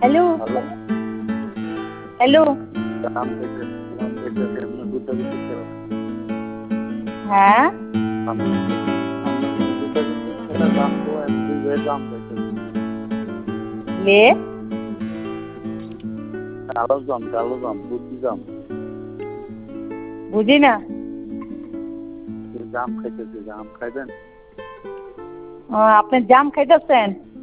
Hello hello হ্যাঁ লে বুঝি না। জাম খাইতেছি, জাম খাইবেন? আপনি জাম খাইতেছেন?